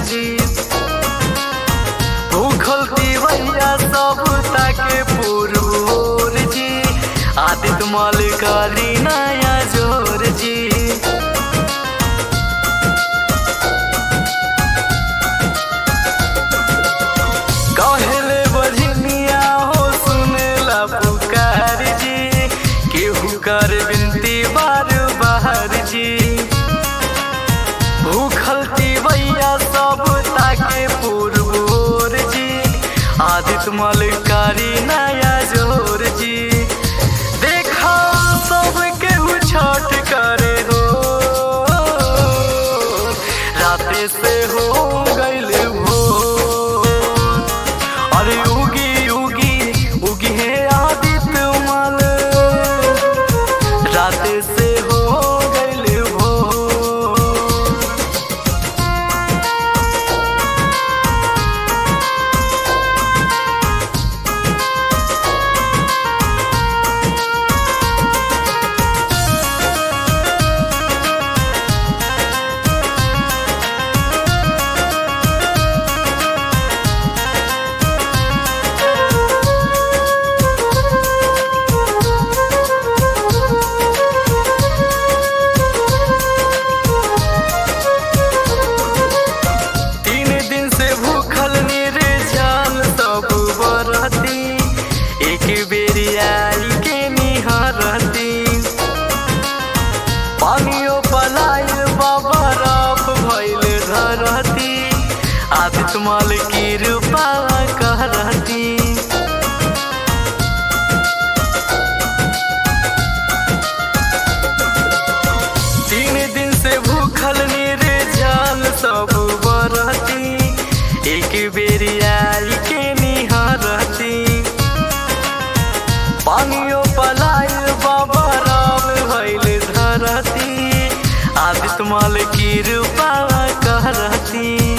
जी। भूखल तिवैया सब ताके पुरबोर जी। आदित्य मल करी नया जोर जी। कहले बजनिया हो सुनेला पुकार जी। केहू कर बिनती बार बाहर जी। भूखल तिवैया सब ताके पुरबोर जी। आदित्य मल करी नया जोर जी। देखा सब केहू छठ करे हो। राते से हो गइल भोर। अरे उगी उगी उगी है आदित्य मल। राते से हो गइल भोर। पानियों पलाय बाबा राफ भइल धरती। आदित्य मल कृपा करती। तीन दिन से भूखल निर्जल सब बरती। एक बेरी आई के निहारती। पानियों पलाय बाबा राम भइल धरती। आदित्य मल कृपा करती।